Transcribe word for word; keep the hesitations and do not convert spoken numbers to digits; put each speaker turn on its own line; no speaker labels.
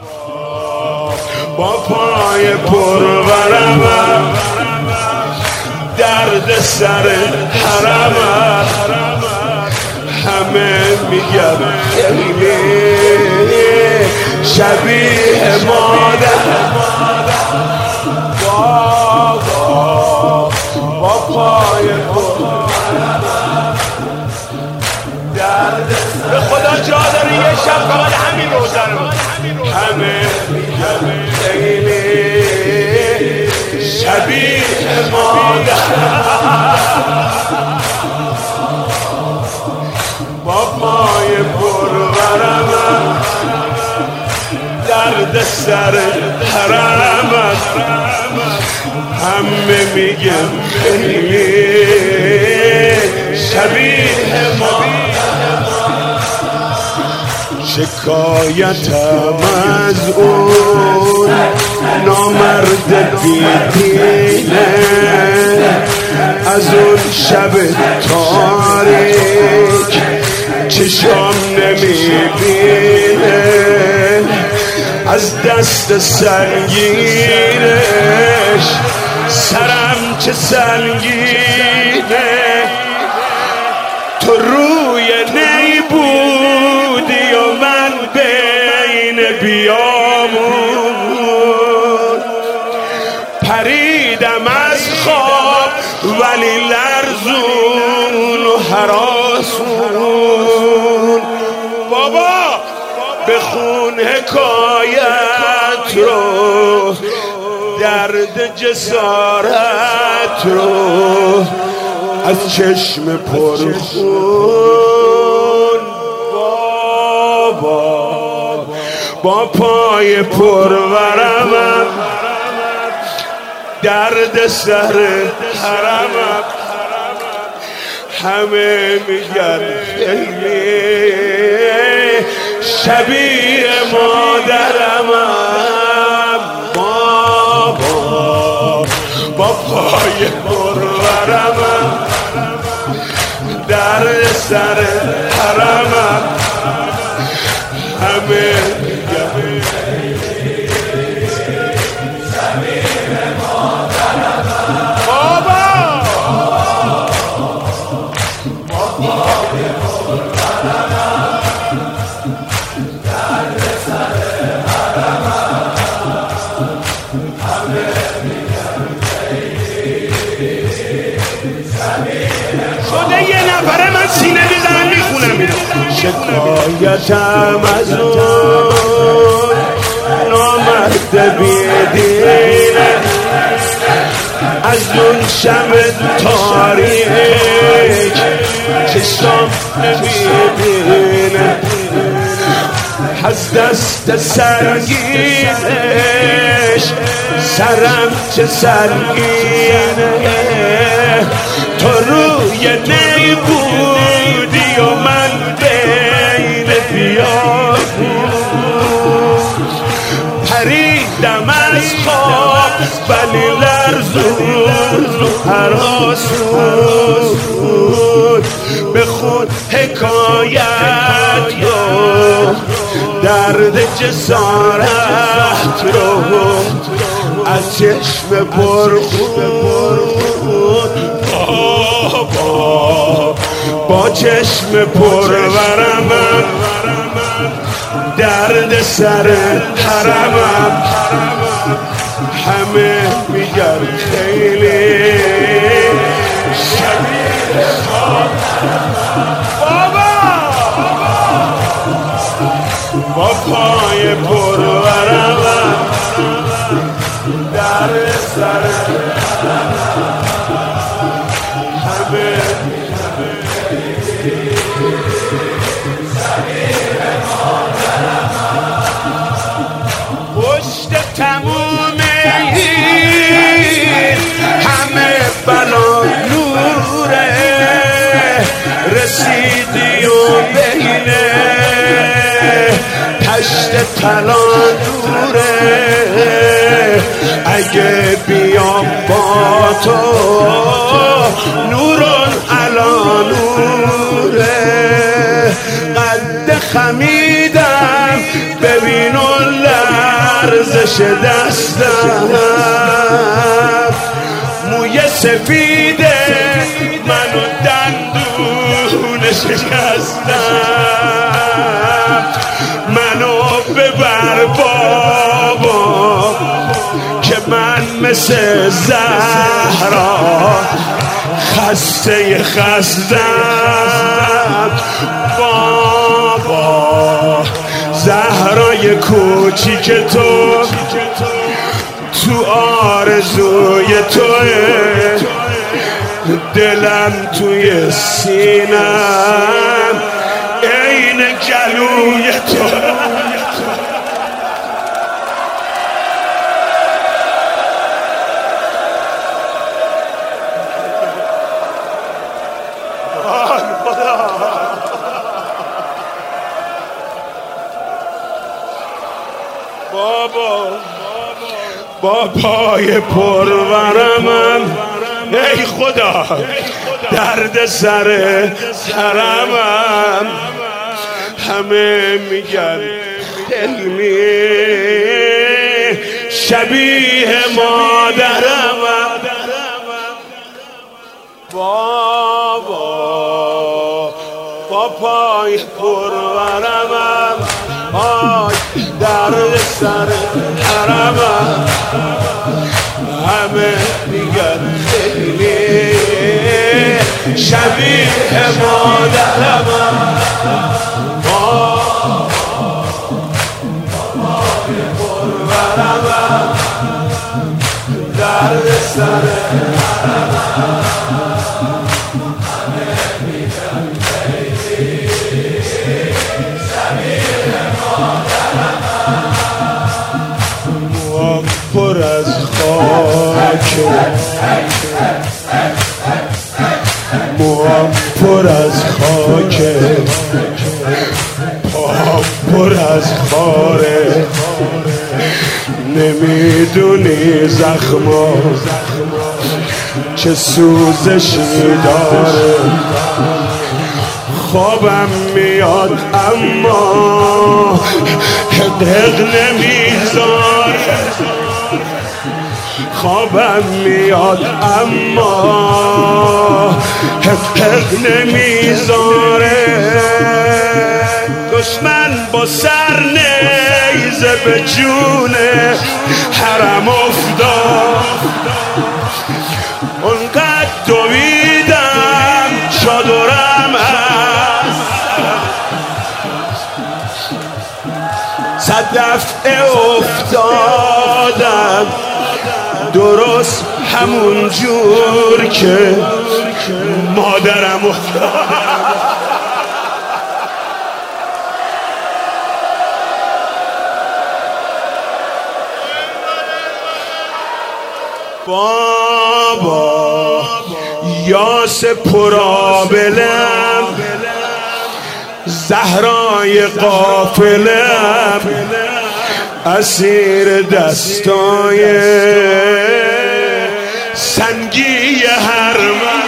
با پای پرورمم درد سر حرمم همه میگم خیلی شبیه مادر با با پای پرورمم درد به خدا جا داره یه شب فقط همین روزن همه میگم خیلی شبیه مادر با پای پرورمم درد سر حرمم همه میگم خیلی شبیه مادر شکایتم از اون نامرد بیدینه از اون شب تاریک چشم نمیبینه از دست سنگینش سرم چه سنگینه تو روی نی بودی و من بین بیامون پریدم از خواب ولی لرزون و هراسون بابا بخون حکایت رو درد جسارت رو از چشم پرخون بابا با پای پرورمم درد سر حرمم همه میگن خیلی شبیه مادرمم بابا با پای پرورمم در سر حرمم همه میگن شبیه مادرمم بابا با پای پرورمم در سر حرمم همه شده یه نفره من سینه بزنم میخونم شکایتم از اون نامرد بیدینه از اون شب تاریک چشم نمیبینه از دست سنگینش سرم چه سنگینه تو روی نی بودی و من بین بیابون پریدم از خواب ولی لرزون هراسون بخون حکایت رو درد جسارت رو از چشم پرخون بابا با چشم پرورمم درد سر حرمم همه میگن خیلی شبیه بابا با پای پرورمم درد سر همه پشت تموم این همه بلا نوره رسیدی و بینه تشت طلا نوره اگه بیام با تو نورون علا نوره قد خمیدم ببین و ورزش دستم، موی سفیده منو دندون شکستم. منو ببر بابا که من مثل زهرا خسته خستم. بابا زهرای کوچیک تو تو آرزوی توه، دلم توی سینم عین گلوی تو. بابا با پای پرورمم ای خدا درد سر حرمم. همه میگن علمی شبیه مادرمم. بابا با پای پرورمم آی درد سر حرمم. همه میگن علمی شبیه مادرمم. بابا پرورمم درد سر حرمم. همه میگن علمی شبیه مادرمم. موام پر از خاک، موام پر از خاک، پام پر از خاره. نمیدونی زخما چه سوزشی داره. خوابم میاد اما دق نمیذاره. خوابم میاد اما دق نمیذاره. دشمن با سر نیزه به جون حرم افتاد. اونقدر دویدم چادرم هست، صد دفعه افتادم درست همون جور که مادرم افتاد. بابا یاس پرابلم، زهرای قافلم، اسیر دستای سنگی حرمم.